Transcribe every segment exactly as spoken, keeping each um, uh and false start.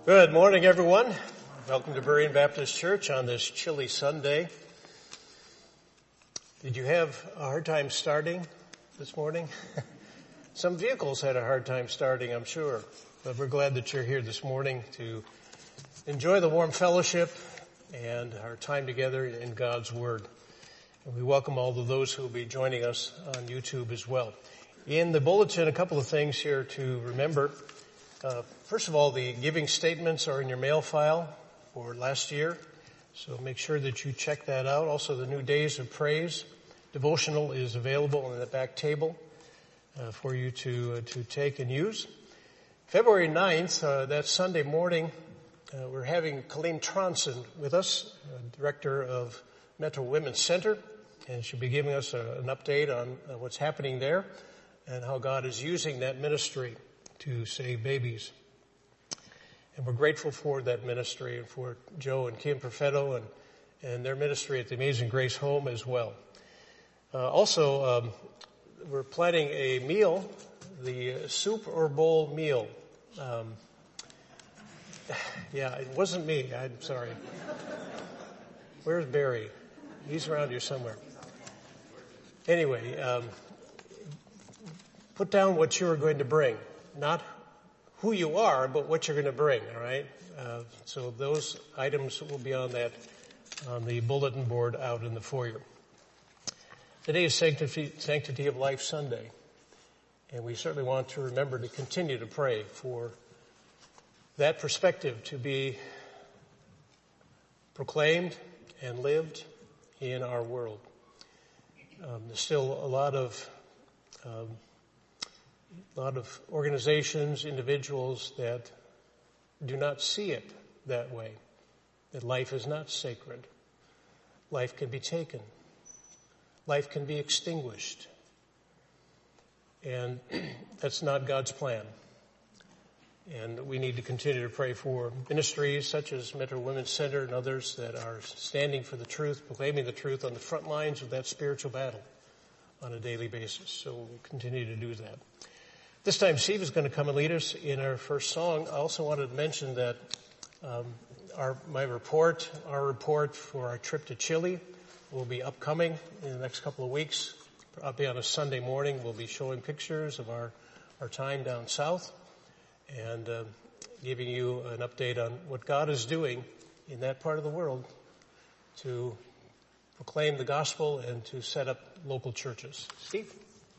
Good morning, everyone. Welcome to Berean Baptist Church on this chilly Sunday. Did you have a hard time starting this morning? Some vehicles had a hard time starting, I'm sure. But we're glad that you're here this morning to enjoy the warm fellowship and our time together in God's Word. And we welcome all of those who will be joining us on YouTube as well. In the bulletin, a couple of things here to remember. Uh, first of all, the giving statements are in your mail file for last year, so make sure that you check that out. Also, the new Days of Praise devotional is available on the back table uh, for you to uh, to take and use. February ninth, uh, that Sunday morning, uh, we're having Colleen Tronson with us, uh, director of Metro Women's Center, and she'll be giving us a, an update on uh, what's happening there and how God is using that ministry to save babies. And we're grateful for that ministry and for Joe and Kim Perfetto and, and their ministry at the Amazing Grace Home as well. Uh, also, um, we're planning a meal, the soup or bowl meal. Um, yeah, it wasn't me. I'm sorry. Where's Barry? He's around here somewhere. Anyway, um, put down what you are going to bring. Not who you are, but what you're going to bring, all right? Uh, so those items will be on that, on the bulletin board out in the foyer. Today is Sanctity, Sanctity of Life Sunday, and we certainly want to remember to continue to pray for that perspective to be proclaimed and lived in our world. Um, there's still a lot of um, A lot of organizations, individuals that do not see it that way, that life is not sacred. Life can be taken. Life can be extinguished. And that's not God's plan. And we need to continue to pray for ministries such as Metro Women's Center and others that are standing for the truth, proclaiming the truth on the front lines of that spiritual battle on a daily basis. So we'll continue to do that. This time, Steve is going to come and lead us in our first song. I also wanted to mention that um, our my report, our report for our trip to Chile will be upcoming in the next couple of weeks. Probably on a Sunday morning, we'll be showing pictures of our, our time down south and uh, giving you an update on what God is doing in that part of the world to proclaim the gospel and to set up local churches. Steve?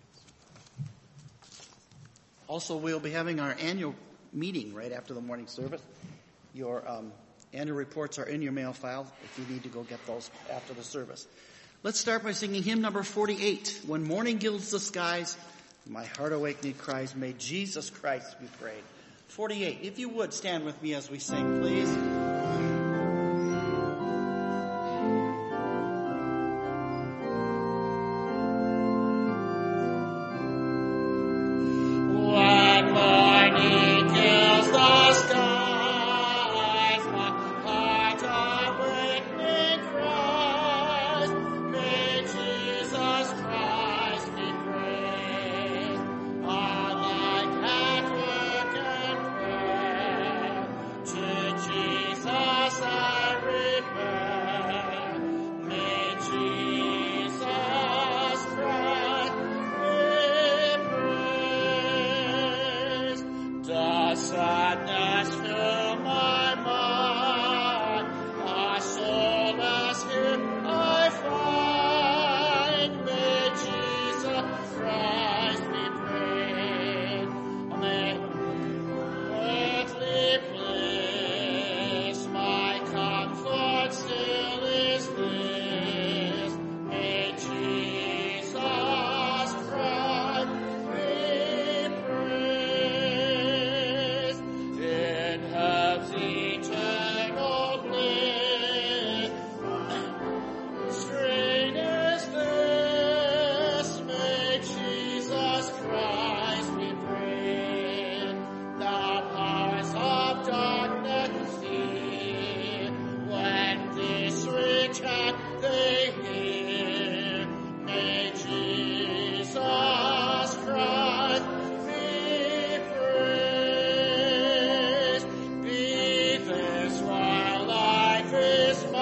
Also, we'll be having our annual meeting right after the morning service. Your um, annual reports are in your mail file if you need to go get those after the service. Let's start by singing hymn number forty-eight. When morning gilds the skies, my heart awakening cries, may Jesus Christ be prayed. forty-eight. If you would, stand with me as we sing, please. Jesus.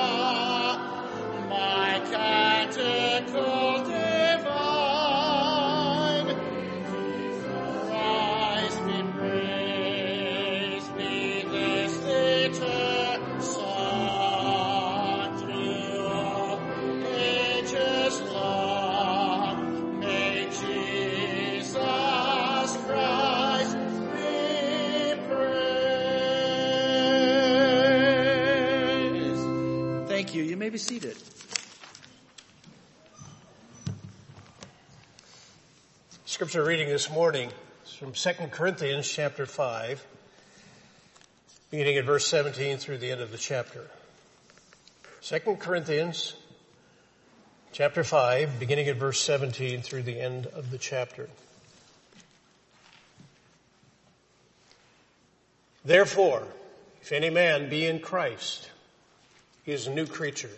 my canticle divine. Christ be praised, be this little song through all ages long. May Jesus Christ be praised. Thank you. You may be seated. Scripture reading this morning is from Second Corinthians chapter five, beginning at verse seventeen through the end of the chapter. Second Corinthians chapter five, beginning at verse seventeen through the end of the chapter. Therefore, if any man be in Christ, he is a new creature.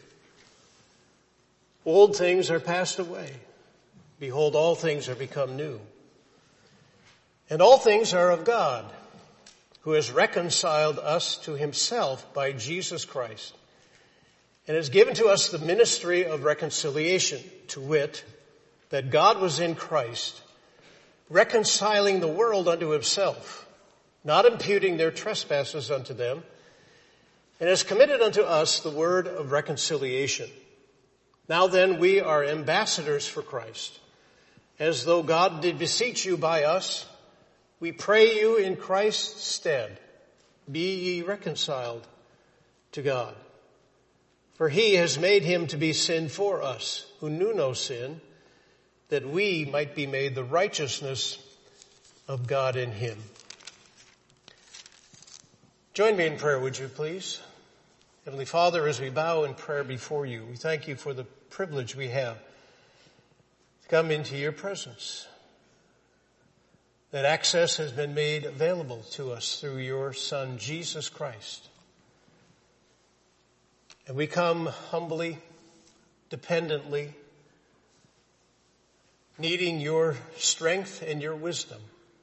Old things are passed away. Behold, all things are become new. And all things are of God, who has reconciled us to himself by Jesus Christ, and has given to us the ministry of reconciliation, to wit, that God was in Christ, reconciling the world unto himself, not imputing their trespasses unto them, and has committed unto us the word of reconciliation. Now then, we are ambassadors for Christ. As though God did beseech you by us, we pray you in Christ's stead, be ye reconciled to God. For he has made him to be sin for us, who knew no sin, that we might be made the righteousness of God in him. Join me in prayer, would you please? Heavenly Father, as we bow in prayer before you, we thank you for the privilege we have come into your presence. That access has been made available to us through your Son, Jesus Christ. And we come humbly, dependently, needing your strength and your wisdom,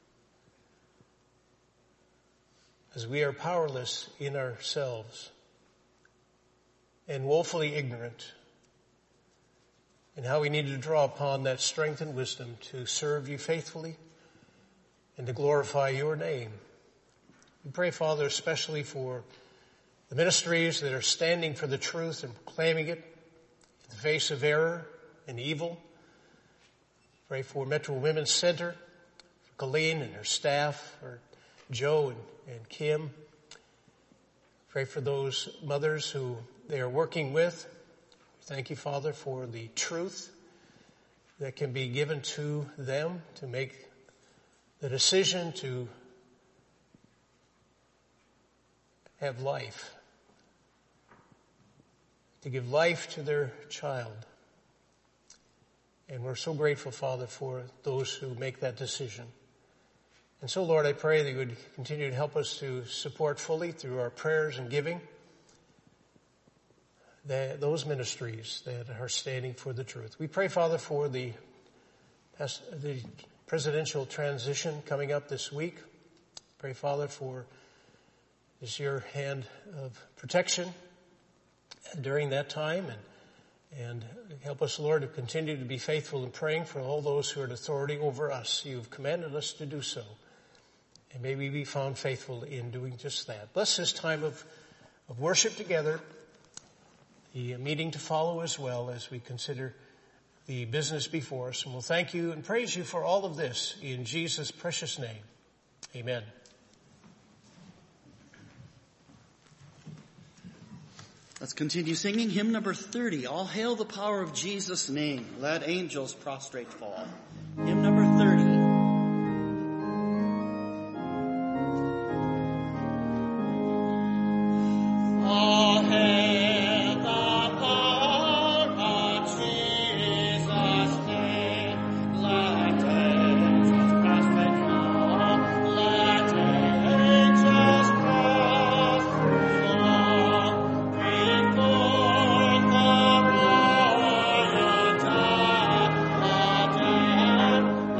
as we are powerless in ourselves and woefully ignorant, and how we need to draw upon that strength and wisdom to serve you faithfully and to glorify your name. We pray, Father, especially for the ministries that are standing for the truth and proclaiming it in the face of error and evil. Pray for Metro Women's Center, for Colleen and her staff, for Joe and, and Kim. Pray for those mothers who they are working with. Thank you, Father, for the truth that can be given to them to make the decision to have life, to give life to their child. And we're so grateful, Father, for those who make that decision. And so, Lord, I pray that you would continue to help us to support fully through our prayers and giving The, those ministries that are standing for the truth. We pray, Father, for the, the presidential transition coming up this week. Pray, Father, for this your hand of protection during that time, and and help us, Lord, to continue to be faithful in praying for all those who are in authority over us. You've commanded us to do so, and may we be found faithful in doing just that. Bless this time of, of worship together, the meeting to follow as well as we consider the business before us. And we'll thank you and praise you for all of this in Jesus' precious name. Amen. Let's continue singing hymn number thirty. All hail the power of Jesus' name. Let angels prostrate fall. Hymn number thirty. All hail the power of Jesus' name. Let angels prostrate fall. Let angels prostrate fall. Bring forth the royal diadem.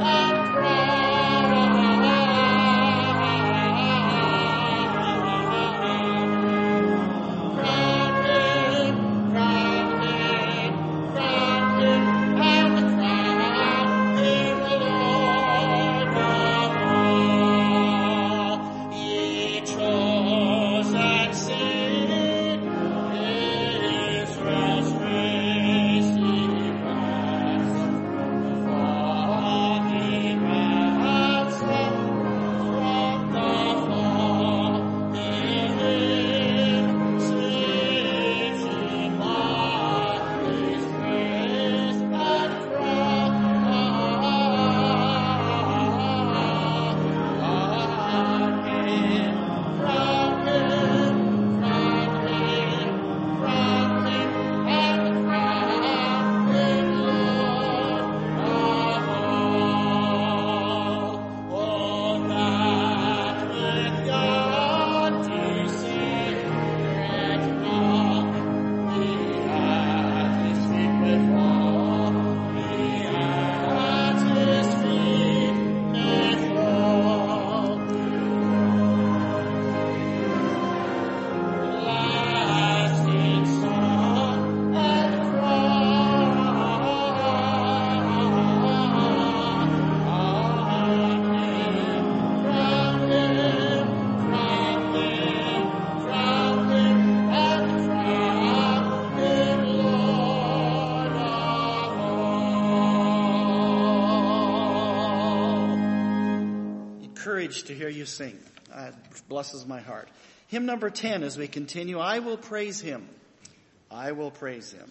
encouraged to hear you sing. Uh, it blesses my heart. Hymn number ten as we continue, I Will Praise Him. I will praise Him.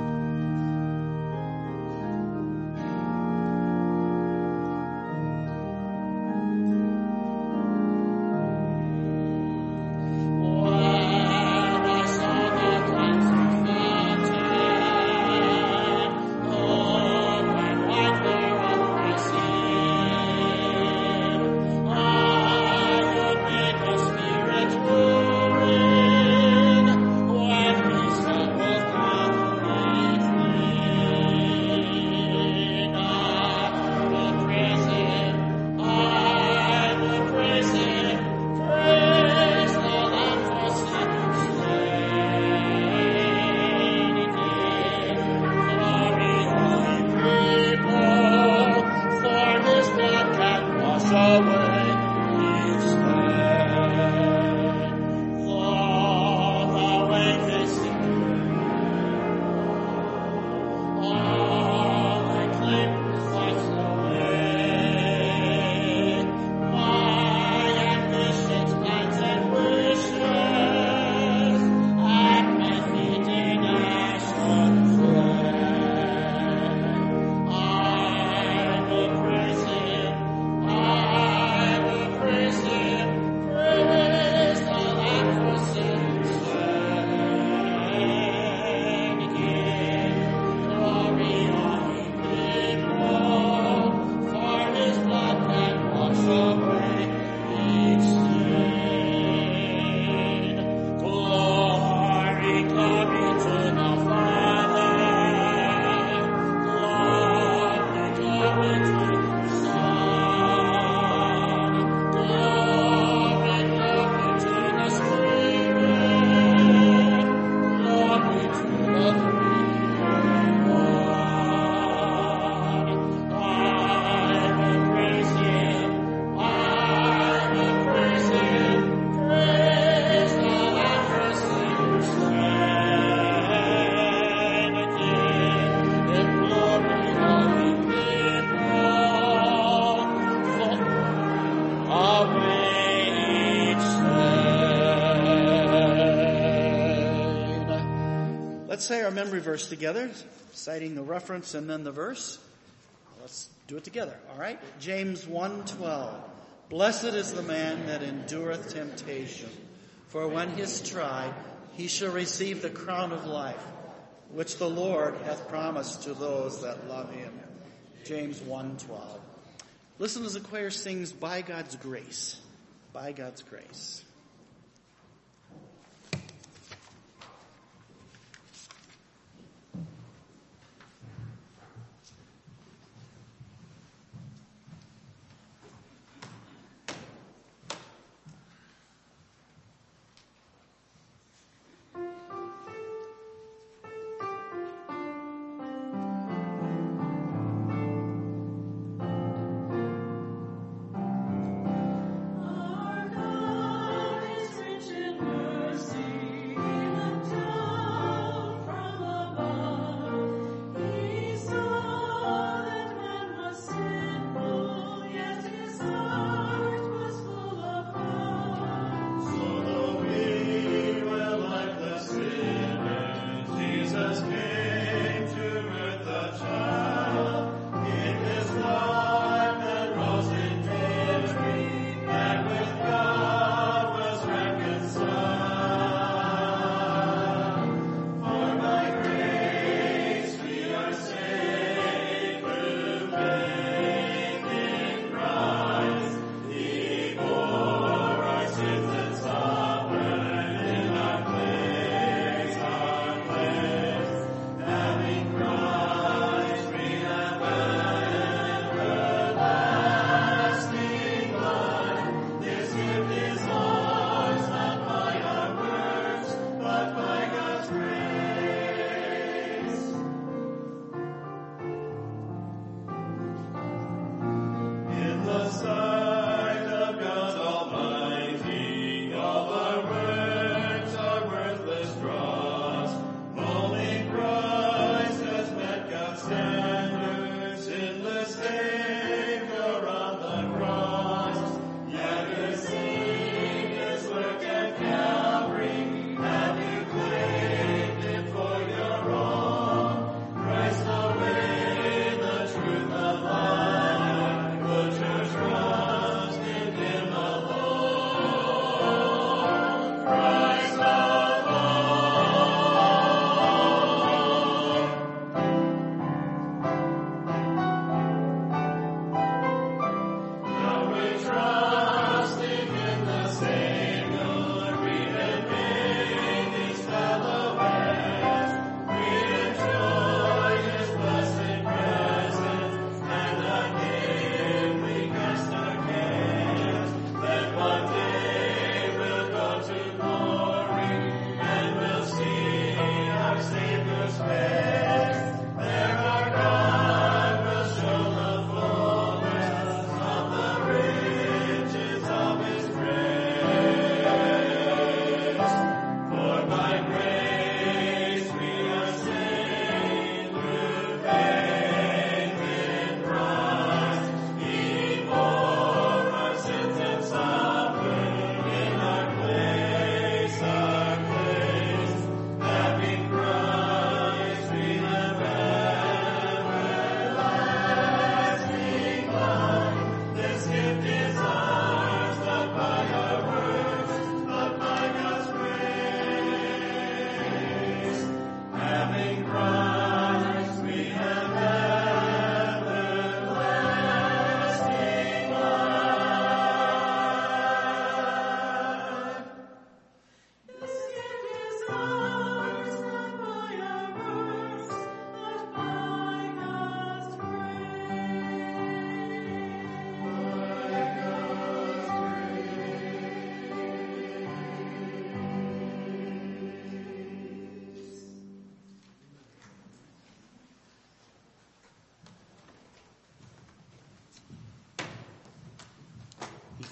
Let's say our memory verse together, citing the reference and then the verse. Let's do it together, all right? James one twelve. Blessed is the man that endureth temptation, for when he is tried, he shall receive the crown of life, which the Lord hath promised to those that love him. James one twelve. Listen as the choir sings, By God's Grace. By God's Grace.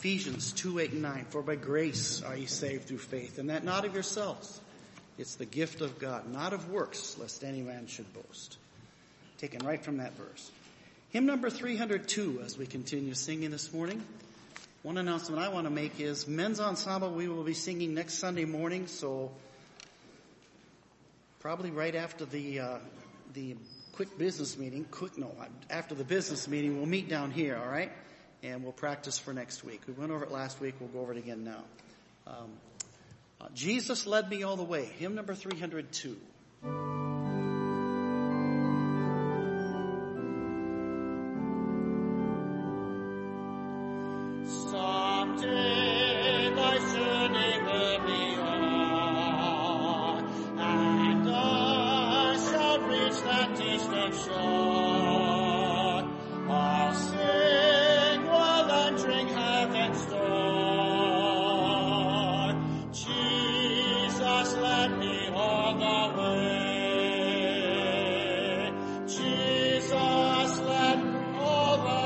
Ephesians two, eight, and nine. For by grace are ye saved through faith, and that not of yourselves. It's the gift of God, not of works, lest any man should boast. Taken right from that verse. Hymn number three hundred two, as we continue singing this morning. One announcement I want to make is men's ensemble we will be singing next Sunday morning, so probably right after the uh, the quick business meeting, quick no, after the business meeting, we'll meet down here, all right? And we'll practice for next week. We went over it last week. We'll go over it again now. Um, uh, Jesus Led Me All the Way, hymn number three hundred two. Someday thy journey will be o'er, and I shall reach that distant shore. I'll sing while entering heaven's door. Jesus led me all the way. Jesus led all the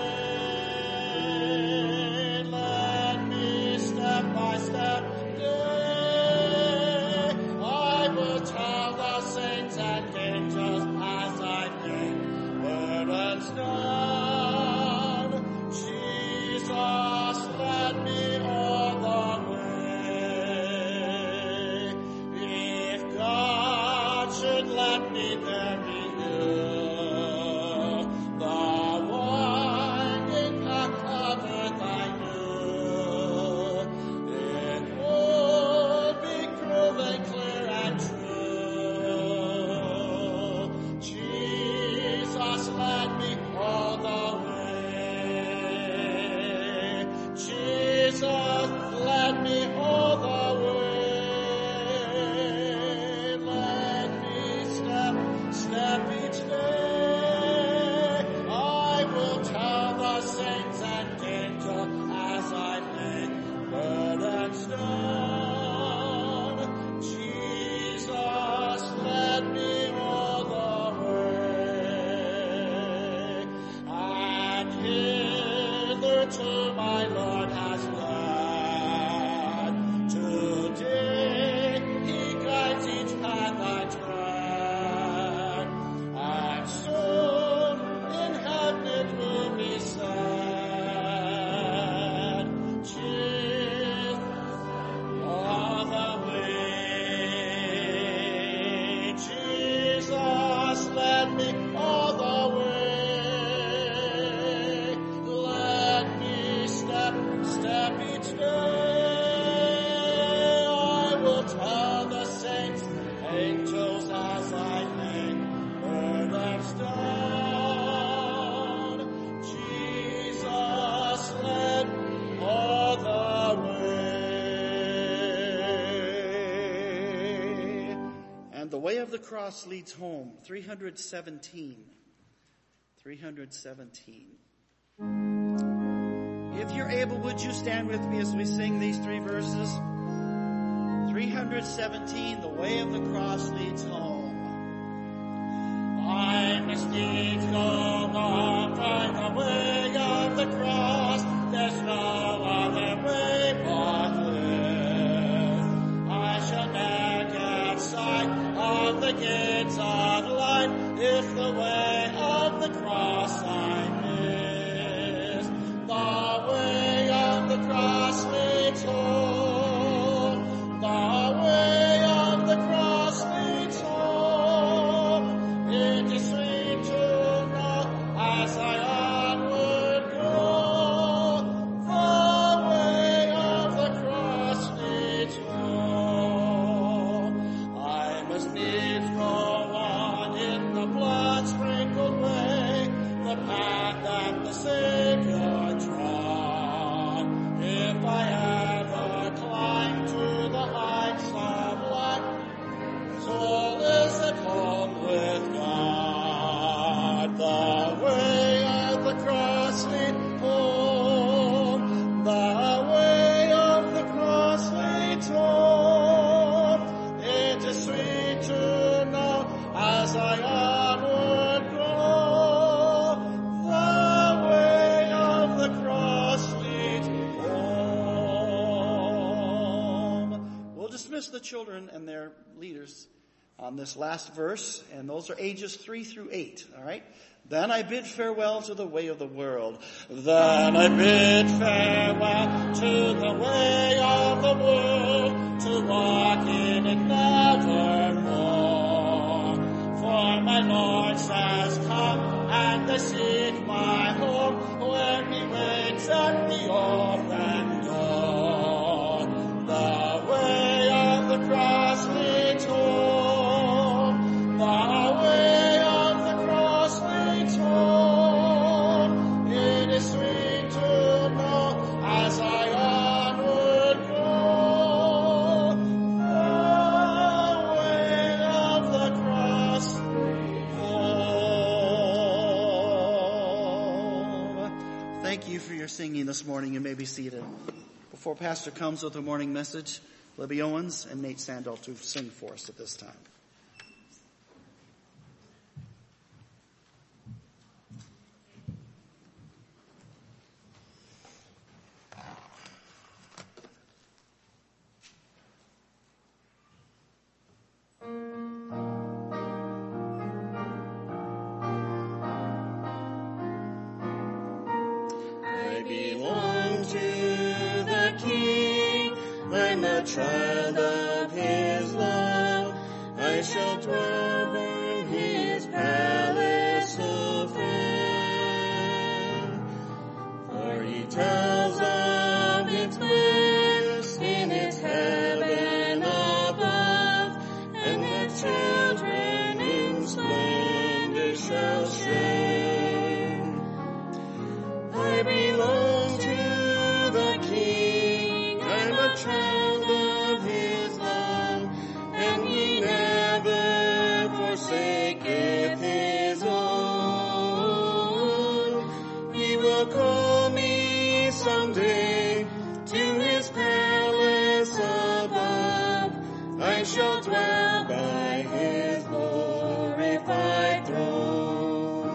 way. Led me step by step. Day. I will tell the saints and angels as I think burdens down. Jesus led me all the way. If God should let me, there he knew the winding path of earth I knew. It would be proven clear and true. Jesus led me all the way. Jesus led me all the way. Let me step, step each day. I will tell the saints and angels as I lay burdens down. Jesus led me all the way. And hitherto my Lord has led. Today he guides each path I tread. And soon in heaven it will be said, Jesus all the way. Jesus led me all the way. Let me step, step each day. I will tell the saints, angels as I lay burdens down. Jesus led all the way. And the way of the cross leads home, three hundred seventeen. three hundred seventeen. If you're able, would you stand with me as we sing these three verses? three hundred seventeen, the way of the cross leads home. I must needs go on by the way of the cross. There's no other way but this. I shall never get sight of the gates of light if the way of the cross I miss. The way of the cross leads home. The way of the cross leads home. It is sweet to know as I onward go. The way of the cross leads home. I must needs go on in the blood sprinkled way, the path that the Savior trod. If I ever children and their leaders on this last verse, and those are ages three through eight, all right? Then I bid farewell to the way of the world. Then I bid farewell to the way of the world, to walk in it nevermore. For my Lord says, come, and I seek my home, where he waits at the open door. The way of the cross leads home. The way of the cross leads home. It is sweet to know as I onward go. The way of the cross leads home. Thank you for your singing this morning. You may be seated. Before Pastor comes with the morning message, Libby Owens and Nate Sandel to sing for us at this time. I belong to the King. I'm a child of his love. I shall dwell in his palace of fame. For he tells of its bliss in its heaven above, and the children in splendor shall share. I belong to the King. I'm a child of his love, and he never forsaketh his own. He will call me someday to his palace above. I shall dwell by his glorified throne.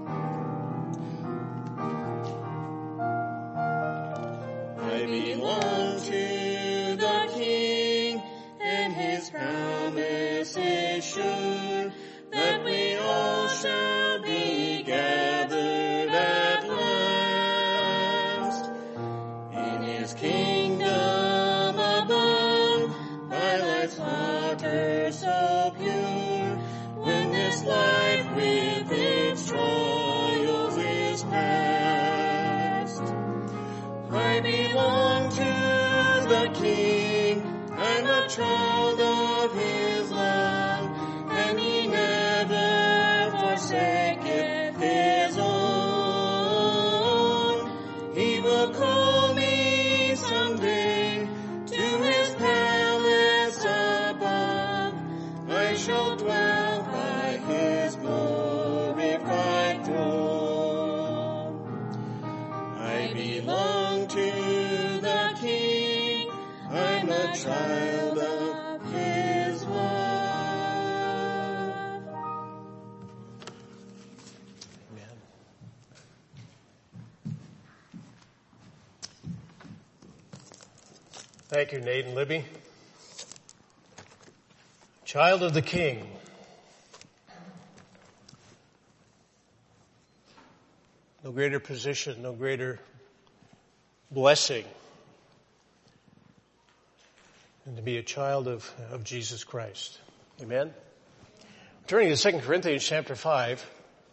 I belong to the King, and his promise is sure that we all shall be gathered at last in his kingdom above, by life's water so pure, when this life with its trials is past. I belong to the King. I'm a child of his love, and he never forsaketh his own. He will call me someday to his palace above. I shall dwell by his glorified throne. I belong to the King. I'm a child of his love. Amen. Thank you, Nate and Libby. Child of the King. No greater position, no greater blessing than to be a child of, of Jesus Christ. Amen? Turning to Second Corinthians chapter five,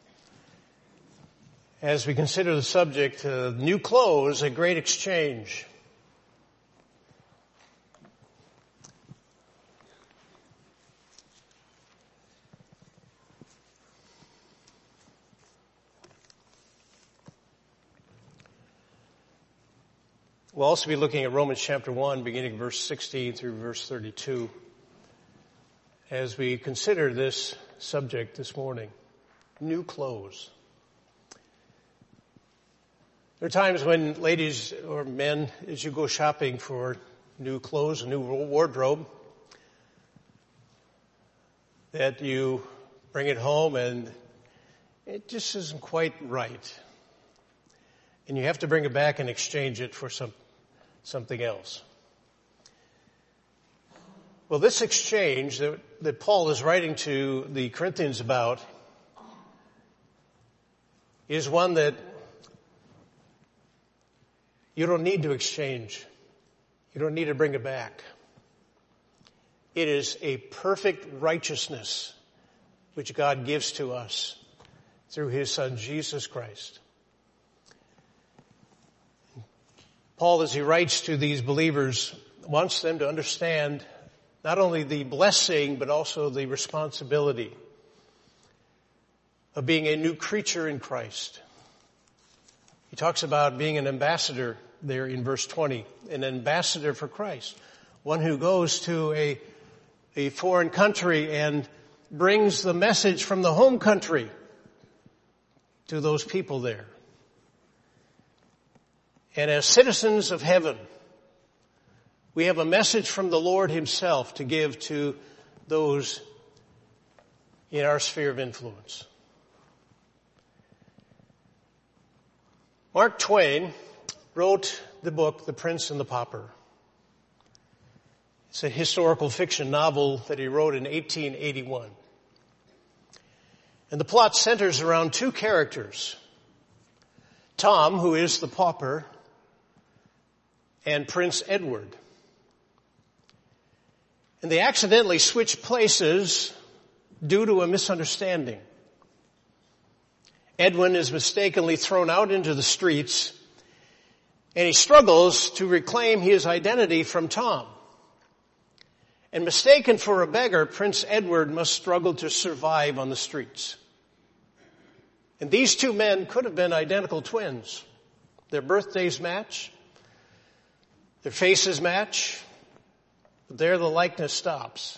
as we consider the subject, uh, new clothes, a great exchange. We'll also be looking at Romans chapter one, beginning verse sixteen through verse thirty-two, as we consider this subject this morning, new clothes. There are times when ladies or men, as you go shopping for new clothes, a new wardrobe, that you bring it home and it just isn't quite right. And you have to bring it back and exchange it for some something else. Well, this exchange that, that Paul is writing to the Corinthians about is one that you don't need to exchange. You don't need to bring it back. It is a perfect righteousness which God gives to us through his Son, Jesus Christ. Paul, as he writes to these believers, wants them to understand not only the blessing, but also the responsibility of being a new creature in Christ. He talks about being an ambassador there in verse twenty, an ambassador for Christ, one who goes to a, a foreign country and brings the message from the home country to those people there. And as citizens of heaven, we have a message from the Lord himself to give to those in our sphere of influence. Mark Twain wrote the book, The Prince and the Pauper. It's a historical fiction novel that he wrote in eighteen eighty-one. And the plot centers around two characters. Tom, who is the pauper, and Prince Edward. And they accidentally switch places due to a misunderstanding. Edwin is mistakenly thrown out into the streets, and he struggles to reclaim his identity from Tom. And mistaken for a beggar, Prince Edward must struggle to survive on the streets. And these two men could have been identical twins. Their birthdays match. Their faces match. But there the likeness stops.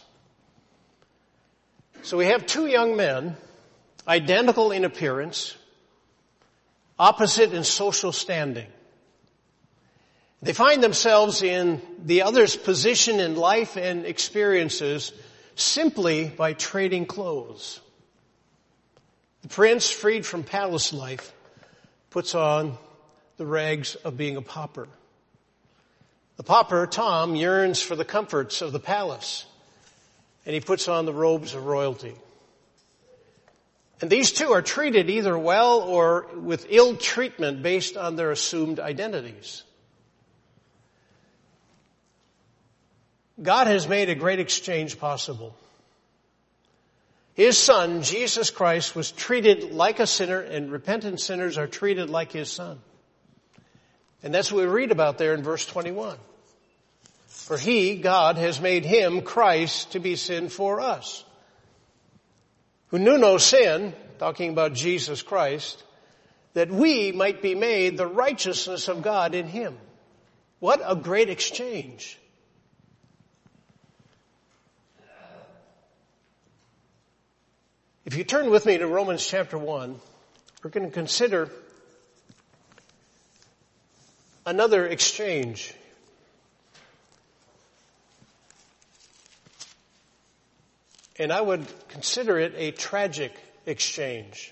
So we have two young men, identical in appearance, opposite in social standing. They find themselves in the other's position in life and experiences simply by trading clothes. The prince, freed from palace life, puts on the rags of being a pauper. The pauper, Tom, yearns for the comforts of the palace, and he puts on the robes of royalty. And these two are treated either well or with ill treatment based on their assumed identities. God has made a great exchange possible. His Son, Jesus Christ, was treated like a sinner, and repentant sinners are treated like his Son. And that's what we read about there in verse twenty-one. For he, God, has made him, Christ, to be sin for us, who knew no sin, talking about Jesus Christ, that we might be made the righteousness of God in him. What a great exchange. If you turn with me to Romans chapter one, we're going to consider another exchange. And I would consider it a tragic exchange.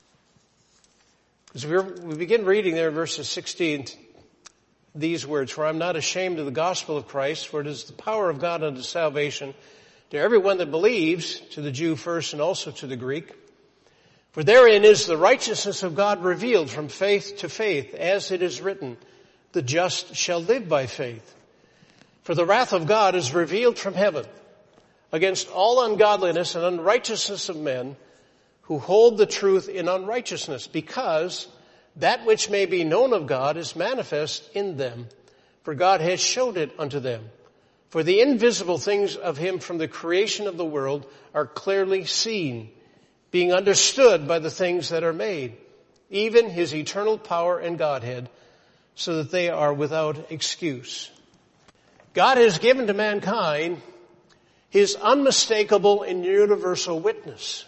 As we begin reading there in verses sixteen, these words, for I'm not ashamed of the gospel of Christ, for it is the power of God unto salvation to everyone that believes, to the Jew first and also to the Greek. For therein is the righteousness of God revealed from faith to faith, as it is written, the just shall live by faith. For the wrath of God is revealed from heaven against all ungodliness and unrighteousness of men who hold the truth in unrighteousness, because that which may be known of God is manifest in them, for God has showed it unto them. For the invisible things of him from the creation of the world are clearly seen, being understood by the things that are made, even his eternal power and Godhead, so that they are without excuse. God has given to mankind his unmistakable and universal witness.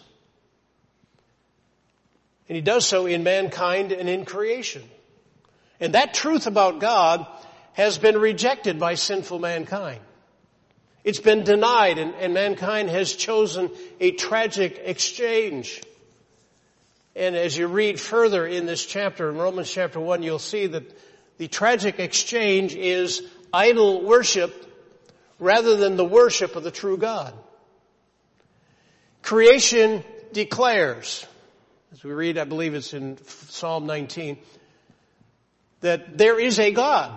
And he does so in mankind and in creation. And that truth about God has been rejected by sinful mankind. It's been denied, and, and mankind has chosen a tragic exchange. And as you read further in this chapter, in Romans chapter one, you'll see that the tragic exchange is idol worship rather than the worship of the true God. Creation declares, as we read, I believe it's in Psalm nineteen, that there is a God.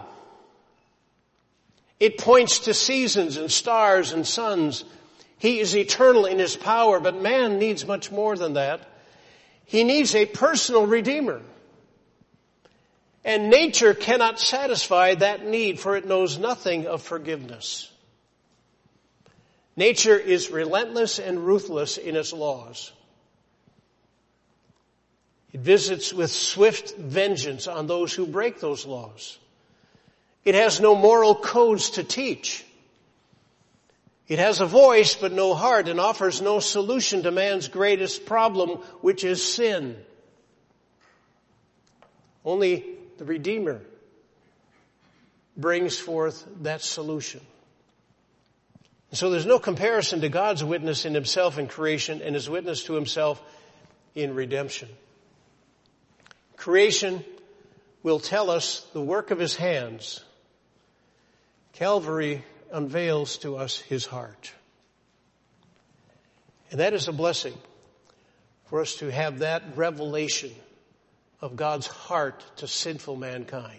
It points to seasons and stars and suns. He is eternal in his power, but man needs much more than that. He needs a personal Redeemer. And nature cannot satisfy that need, for it knows nothing of forgiveness. Nature is relentless and ruthless in its laws. It visits with swift vengeance on those who break those laws. It has no moral codes to teach. It has a voice but no heart, and offers no solution to man's greatest problem, which is sin. Only the Redeemer brings forth that solution. And so there's no comparison to God's witness in himself in creation and his witness to himself in redemption. Creation will tell us the work of his hands. Calvary unveils to us his heart. And that is a blessing for us to have that revelation of God's heart to sinful mankind.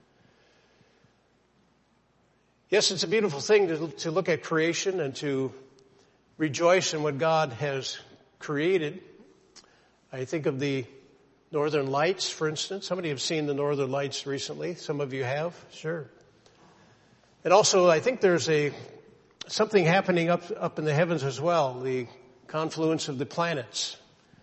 Yes, it's a beautiful thing to, to look at creation and to rejoice in what God has created. I think of the Northern Lights, for instance. How many have seen the Northern Lights recently? Some of you have? Sure. And also, I think there's a something happening up up in the heavens as well, the confluence of the planets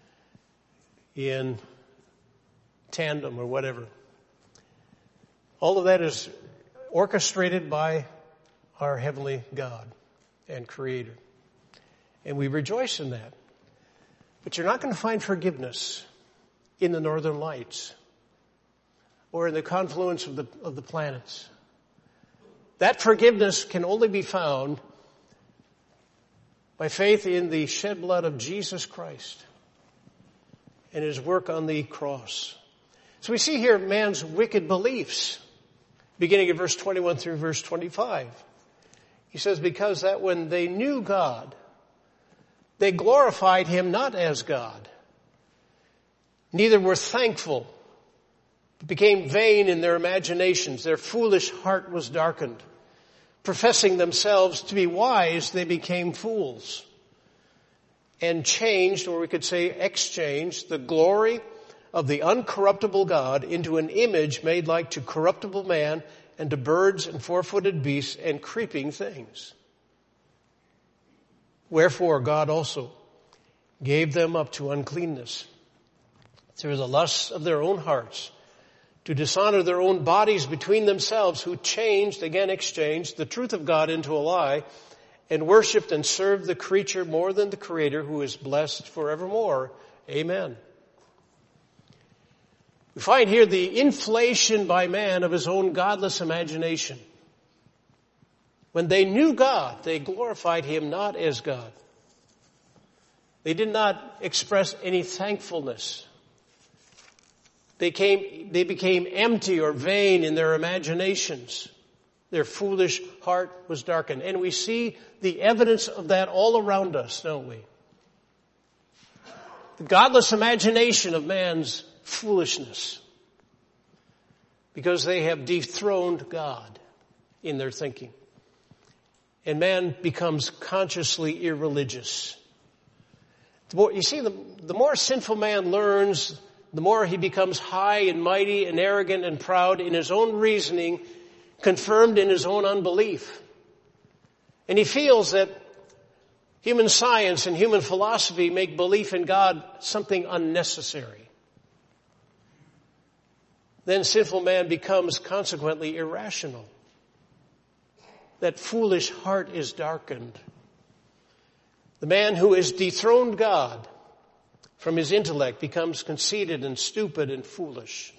in tandem or whatever. All of that is orchestrated by our heavenly God and Creator. And we rejoice in that. But you're not going to find forgiveness in the Northern Lights or in the confluence of the of the planets. That forgiveness can only be found by faith in the shed blood of Jesus Christ and his work on the cross. So we see here man's wicked beliefs, beginning at verse twenty-one through verse twenty-five. He says, because that when they knew God, they glorified him not as God, neither were thankful, but became vain in their imaginations. Their foolish heart was darkened. Professing themselves to be wise, they became fools and changed, or we could say exchanged, the glory of the uncorruptible God into an image made like to corruptible man and to birds and four-footed beasts and creeping things. Wherefore God also gave them up to uncleanness through the lusts of their own hearts, to dishonor their own bodies between themselves, who changed, again exchanged, the truth of God into a lie, and worshipped and served the creature more than the Creator, who is blessed forevermore. Amen. We find here the inflation by man of his own godless imagination. When they knew God, they glorified him not as God. They did not express any thankfulness. They came, they became empty or vain in their imaginations. Their foolish heart was darkened. And we see the evidence of that all around us, don't we? The godless imagination of man's foolishness. Because they have dethroned God in their thinking. And man becomes consciously irreligious. The more, you see, the, the more sinful man learns, the more he becomes high and mighty and arrogant and proud in his own reasoning, confirmed in his own unbelief. And he feels that human science and human philosophy make belief in God something unnecessary. Then sinful man becomes consequently irrational. That foolish heart is darkened. The man who has dethroned God from his intellect becomes conceited and stupid and foolish.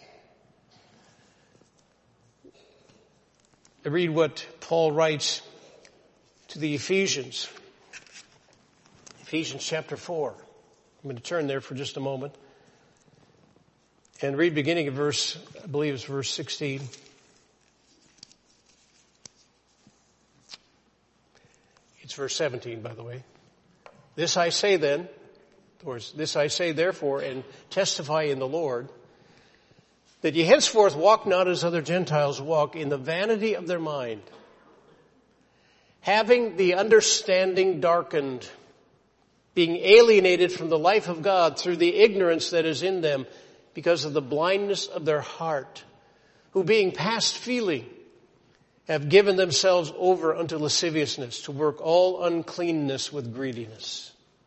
I read what Paul writes to the Ephesians. Ephesians chapter four. I'm going to turn there for just a moment and read beginning of verse, I believe it's verse sixteen. It's verse seventeen, by the way. This I say then, or this I say therefore, and testify in the Lord, that ye henceforth walk not as other Gentiles walk, in the vanity of their mind, having the understanding darkened, being alienated from the life of God through the ignorance that is in them, because of the blindness of their heart, who being past feeling, have given themselves over unto lasciviousness, to work all uncleanness with greediness.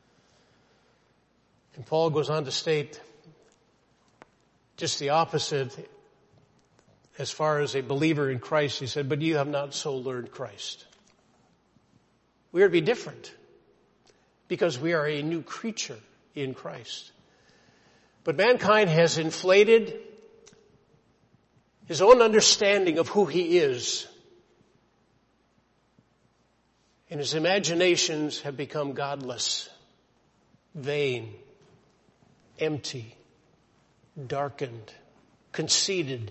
And Paul goes on to state just the opposite as far as a believer in Christ. He said, but you have not so learned Christ. We are to be different because we are a new creature in Christ. But mankind has inflated his own understanding of who he is, and his imaginations have become godless, vain, empty, darkened, conceited.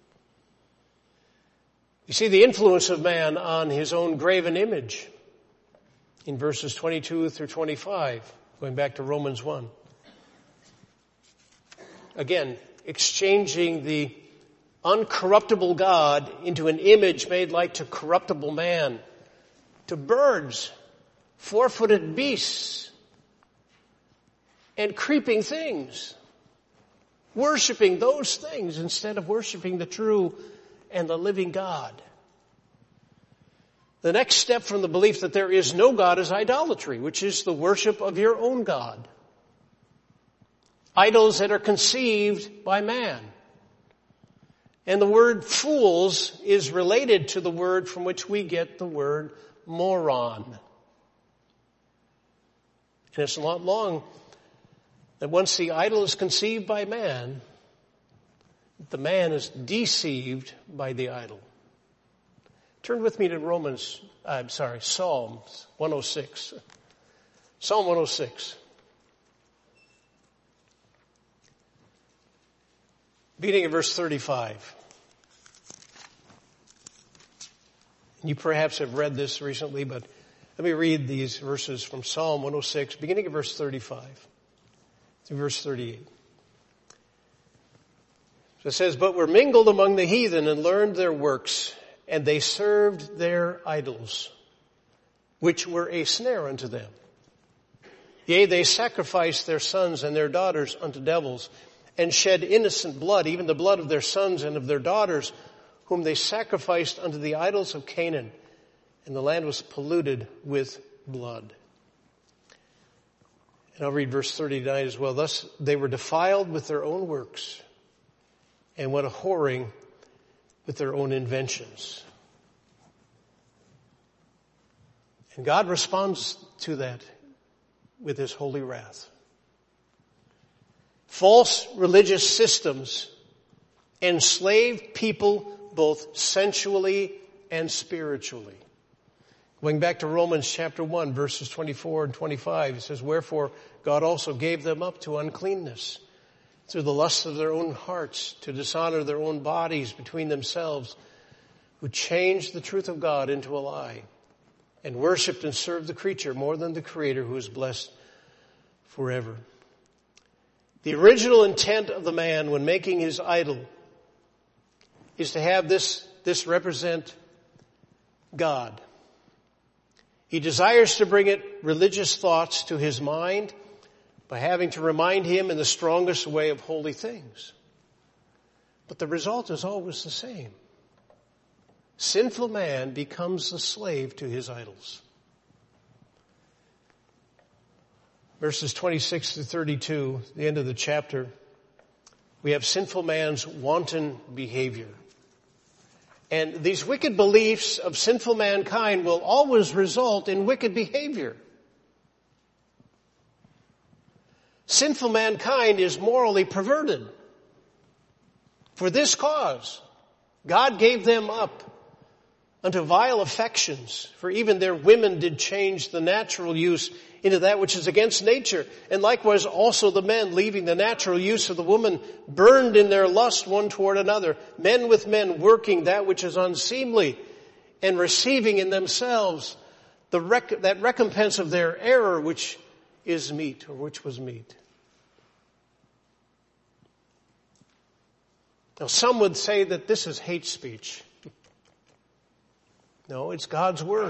You see the influence of man on his own graven image in verses twenty-two through twenty-five, going back to Romans one. Again, exchanging the uncorruptible God into an image made like to corruptible man, to birds, four-footed beasts, and creeping things. Worshipping those things instead of worshiping the true and the living God. The next step from the belief that there is no God is idolatry, which is the worship of your own God. Idols that are conceived by man. And the word fools is related to the word from which we get the word moron. And it's not long that once the idol is conceived by man, the man is deceived by the idol. Turn with me to Romans, I'm sorry, Psalms one oh six. Psalm one oh six. Beginning at verse thirty-five. You perhaps have read this recently, but let me read these verses from Psalm one oh six, beginning at verse thirty-five through verse thirty-eight. So it says, but were mingled among the heathen and learned their works, and they served their idols, which were a snare unto them. Yea, they sacrificed their sons and their daughters unto devils, and shed innocent blood, even the blood of their sons and of their daughters, whom they sacrificed unto the idols of Canaan, and the land was polluted with blood. And I'll read verse thirty-nine as well. Thus they were defiled with their own works, and went a-whoring with their own inventions. And God responds to that with his holy wrath. False religious systems enslave people both sensually and spiritually. Going back to Romans chapter one, verses twenty-four and twenty-five, it says, wherefore God also gave them up to uncleanness through the lusts of their own hearts, to dishonor their own bodies between themselves, who changed the truth of God into a lie, and worshipped and served the creature more than the Creator, who is blessed forever. The original intent of the man when making his idol is to have this, this represent God. He desires to bring it religious thoughts to his mind by having to remind him in the strongest way of holy things. But the result is always the same. Sinful man becomes the slave to his idols. Verses twenty-six to thirty-two, the end of the chapter, we have sinful man's wanton behavior. And these wicked beliefs of sinful mankind will always result in wicked behavior. Sinful mankind is morally perverted. For this cause, God gave them up unto vile affections, for even their women did change the natural use into that which is against nature. And likewise also the men, leaving the natural use of the woman, burned in their lust one toward another, men with men working that which is unseemly, and receiving in themselves the rec- that recompense of their error which is meet, or which was meet. Now, some would say that this is hate speech. No, it's God's word.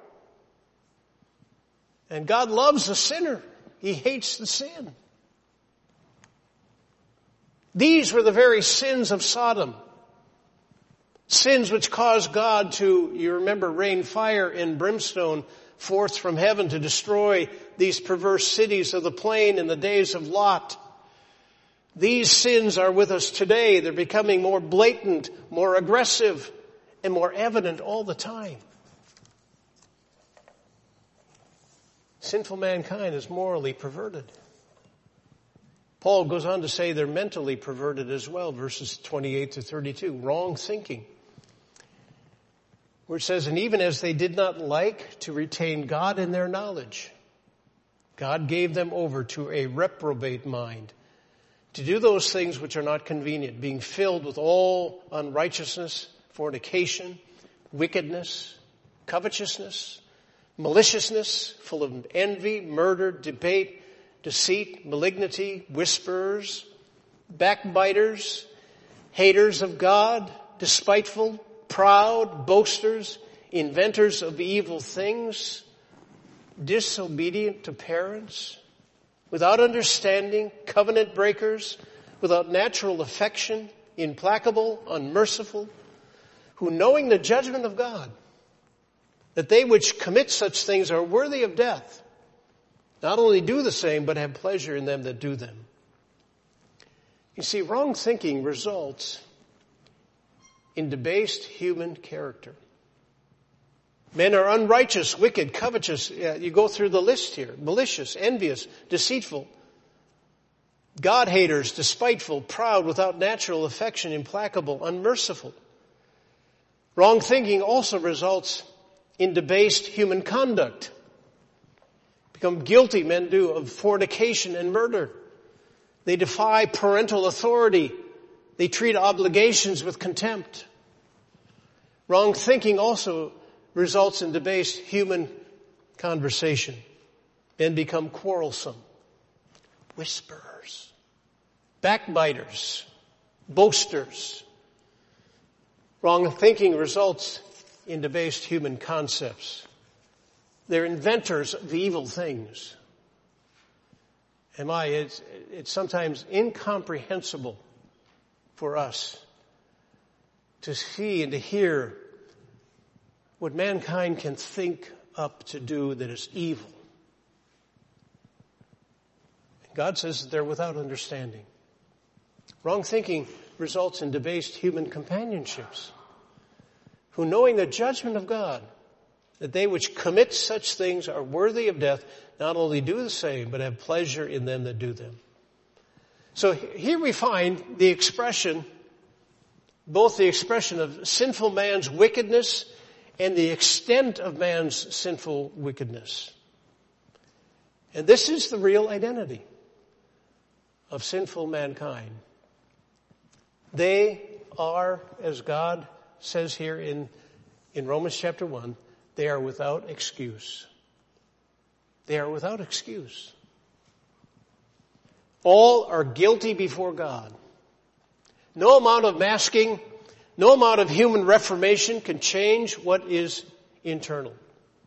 And God loves the sinner. He hates the sin. These were the very sins of Sodom. Sins which caused God to, you remember, rain fire and brimstone forth from heaven to destroy these perverse cities of the plain in the days of Lot. These sins are with us today. They're becoming more blatant, more aggressive, and more evident all the time. Sinful mankind is morally perverted. Paul goes on to say they're mentally perverted as well, verses twenty-eight to thirty-two. Wrong thinking. Where it says, and even as they did not like to retain God in their knowledge, God gave them over to a reprobate mind, to do those things which are not convenient, being filled with all unrighteousness, fornication, wickedness, covetousness, maliciousness, full of envy, murder, debate, deceit, malignity, whisperers, backbiters, haters of God, despiteful, proud, boasters, inventors of evil things, disobedient to parents, without understanding, covenant breakers, without natural affection, implacable, unmerciful, who knowing the judgment of God, that they which commit such things are worthy of death, not only do the same, but have pleasure in them that do them. You see, wrong thinking results in debased human character. Men are unrighteous, wicked, covetous. You go through the list here. Malicious, envious, deceitful, God-haters, despiteful, proud, without natural affection, implacable, unmerciful. Wrong thinking also results in debased human conduct. Become guilty, men do, of fornication and murder. They defy parental authority. They treat obligations with contempt. Wrong thinking also results in debased human conversation. Men become quarrelsome, whisperers, backbiters, boasters. Wrong thinking results in debased human concepts. They're inventors of evil things. Am I? It's, it's sometimes incomprehensible for us to see and to hear what mankind can think up to do that is evil. God says that they're without understanding. Wrong thinking results in debased human companionships, who knowing the judgment of God, that they which commit such things are worthy of death, not only do the same, but have pleasure in them that do them. So here we find the expression, both the expression of sinful man's wickedness and the extent of man's sinful wickedness. And this is the real identity of sinful mankind. They are, as God says here in, in Romans chapter one, they are without excuse. They are without excuse. All are guilty before God. No amount of masking, no amount of human reformation can change what is internal.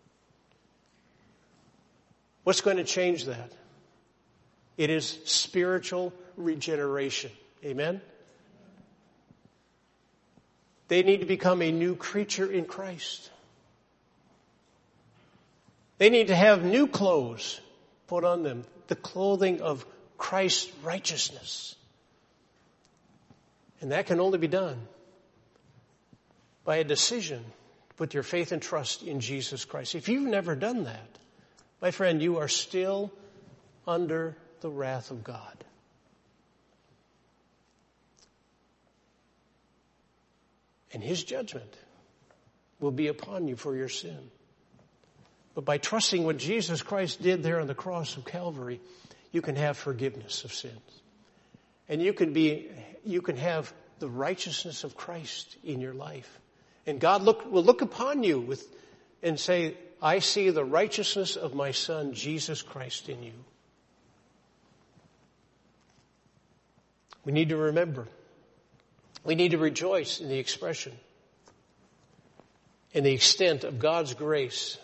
What's going to change that? It is spiritual regeneration. Amen? They need to become a new creature in Christ. They need to have new clothes put on them, the clothing of Christ's righteousness. And that can only be done by a decision to put your faith and trust in Jesus Christ. If you've never done that, my friend, you are still under the wrath of God. And His judgment will be upon you for your sin. But by trusting what Jesus Christ did there on the cross of Calvary, you can have forgiveness of sins. And you can be, you can have the righteousness of Christ in your life. And God look, will look upon you with, and say, I see the righteousness of my Son, Jesus Christ, in you. We need to remember. We need to rejoice in the expression, in the extent of God's grace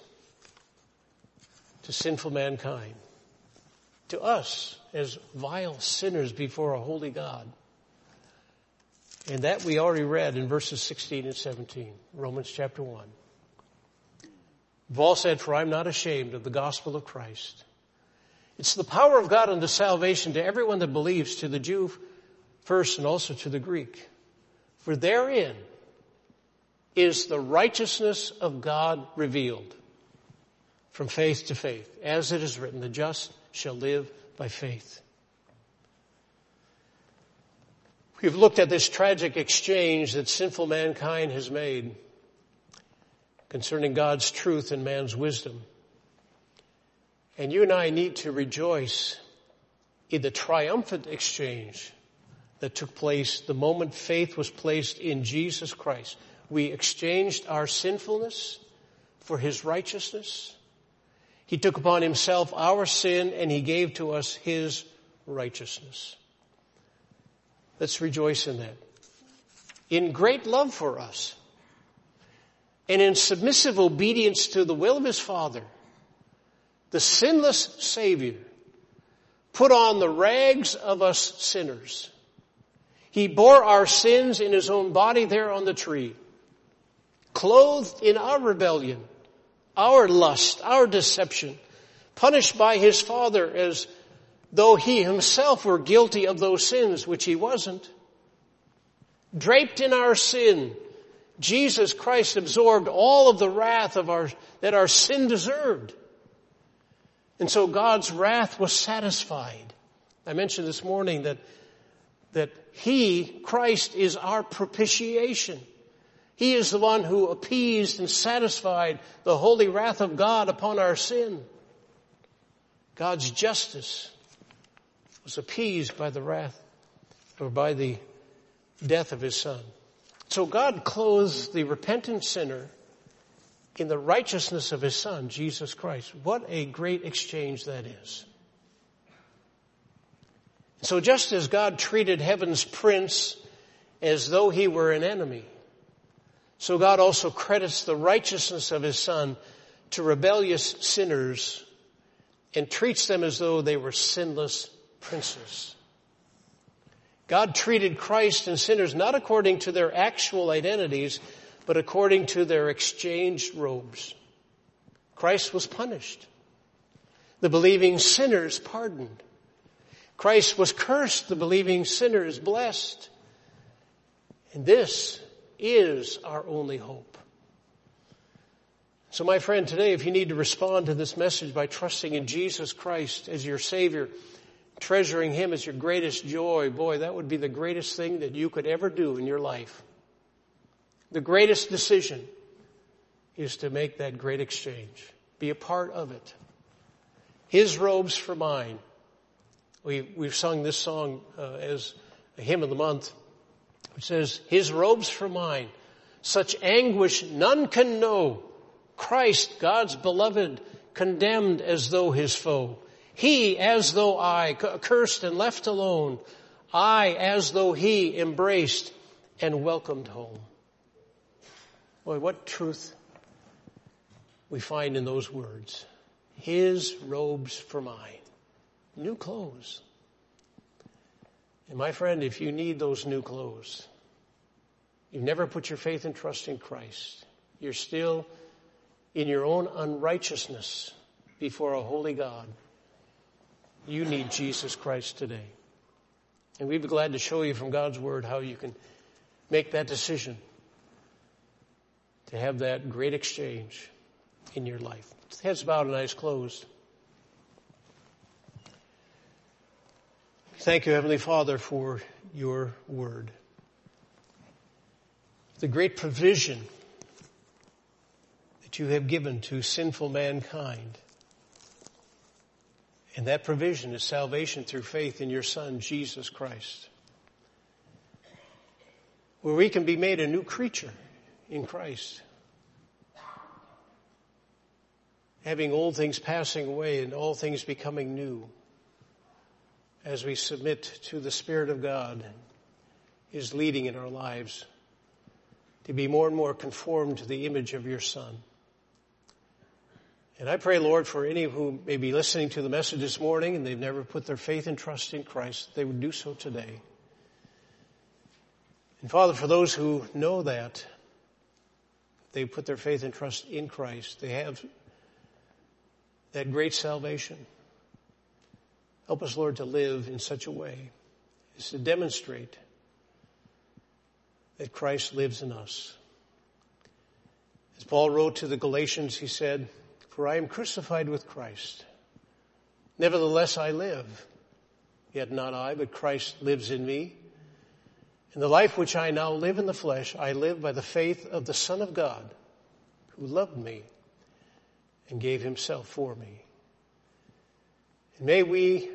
to sinful mankind, to us as vile sinners before a holy God. And that we already read in verses sixteen and seventeen, Romans chapter one. Paul said, for I'm not ashamed of the gospel of Christ. It's the power of God unto salvation to everyone that believes, to the Jew first and also to the Greek. For therein is the righteousness of God revealed from faith to faith. As it is written, the just shall live by faith. We've looked at this tragic exchange that sinful mankind has made concerning God's truth and man's wisdom. And you and I need to rejoice in the triumphant exchange that took place the moment faith was placed in Jesus Christ. We exchanged our sinfulness for his righteousness. He took upon himself our sin and he gave to us his righteousness. Let's rejoice in that. In great love for us and in submissive obedience to the will of his Father, the sinless Savior put on the rags of us sinners. He bore our sins in his own body there on the tree, clothed in our rebellion, our lust, our deception, punished by his Father as though he himself were guilty of those sins, which he wasn't. Draped in our sin, Jesus Christ absorbed all of the wrath of our, that our sin deserved. And so God's wrath was satisfied. I mentioned this morning that, that he, Christ, is our propitiation. He is the one who appeased and satisfied the holy wrath of God upon our sin. God's justice was appeased by the wrath or by the death of his Son. So God clothes the repentant sinner in the righteousness of his Son, Jesus Christ. What a great exchange that is. So just as God treated heaven's prince as though he were an enemy, so God also credits the righteousness of his Son to rebellious sinners and treats them as though they were sinless princes. God treated Christ and sinners not according to their actual identities, but according to their exchanged robes. Christ was punished. The believing sinners pardoned. Christ was cursed. The believing sinners blessed. And this is our only hope. So my friend, today, if you need to respond to this message by trusting in Jesus Christ as your Savior, treasuring him as your greatest joy, boy, that would be the greatest thing that you could ever do in your life. The greatest decision is to make that great exchange. Be a part of it. His robes for mine. We, we've sung this song uh, as a hymn of the month. It says, his robes for mine, such anguish none can know. Christ, God's beloved, condemned as though his foe. He as though I, cursed and left alone. I as though he, embraced and welcomed home. Boy, what truth we find in those words. His robes for mine. New clothes. And my friend, if you need those new clothes, you've never put your faith and trust in Christ. You're still in your own unrighteousness before a holy God. You need Jesus Christ today. And we'd be glad to show you from God's Word how you can make that decision to have that great exchange in your life. Heads bowed and eyes closed. Thank you, Heavenly Father, for your Word. The great provision that you have given to sinful mankind. And that provision is salvation through faith in your Son, Jesus Christ. Where we can be made a new creature in Christ. having old things passing away and all things becoming new, as we submit to the Spirit of God, His leading in our lives, to be more and more conformed to the image of your Son. And I pray, Lord, for any who may be listening to the message this morning and they've never put their faith and trust in Christ, that they would do so today. And Father, for those who know that, they put their faith and trust in Christ, they have that great salvation. Help us, Lord, to live in such a way as to demonstrate that Christ lives in us. As Paul wrote to the Galatians, he said, "For I am crucified with Christ. Nevertheless I live, yet not I, but Christ lives in me. In the life which I now live in the flesh, I live by the faith of the Son of God, who loved me and gave himself for me." And may we,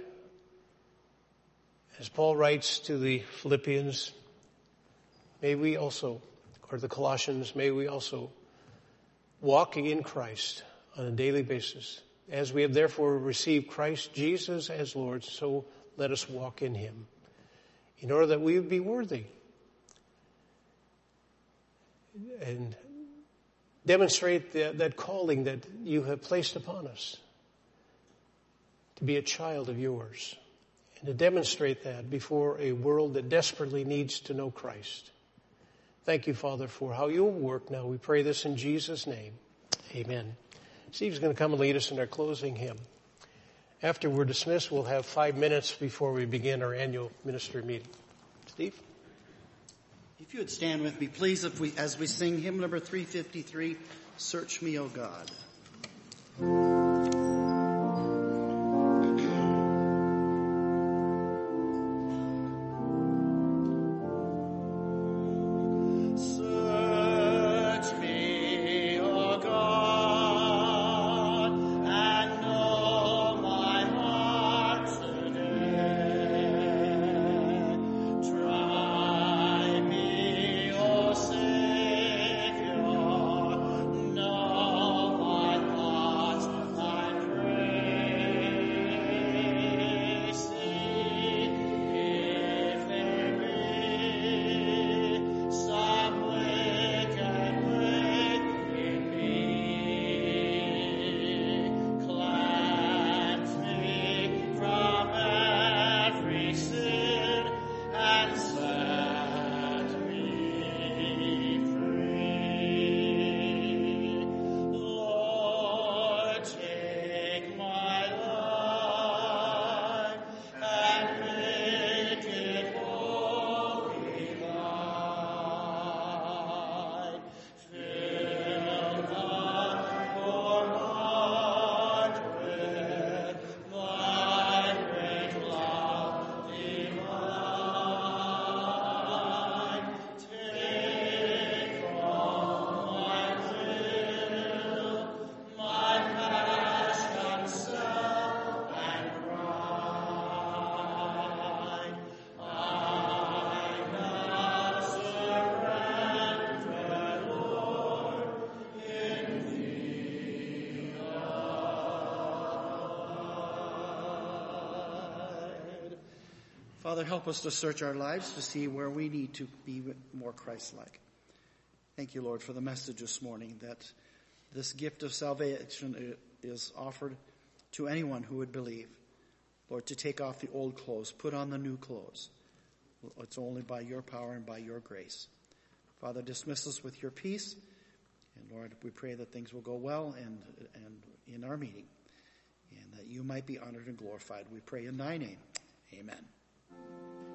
as Paul writes to the Philippians, may we also, or the Colossians, may we also walk in Christ on a daily basis. As we have therefore received Christ Jesus as Lord, so let us walk in him, in order that we would be worthy and demonstrate the, that calling that you have placed upon us, to be a child of yours, and to demonstrate that before a world that desperately needs to know Christ. Thank you, Father, for how you'll work now. We pray this in Jesus' name. Amen. Steve's going to come and lead us in our closing hymn. After we're dismissed, we'll have five minutes before we begin our annual ministry meeting. Steve? If you would stand with me, please, if we, as we sing hymn number three fifty-three, "Search Me, O God." Father, help us to search our lives to see where we need to be more Christ-like. Thank you, Lord, for the message this morning that this gift of salvation is offered to anyone who would believe. Lord, to take off the old clothes, put on the new clothes. It's only by your power and by your grace. Father, dismiss us with your peace. And Lord, we pray that things will go well and, and in our meeting, and that you might be honored and glorified. We pray in thy name. Amen.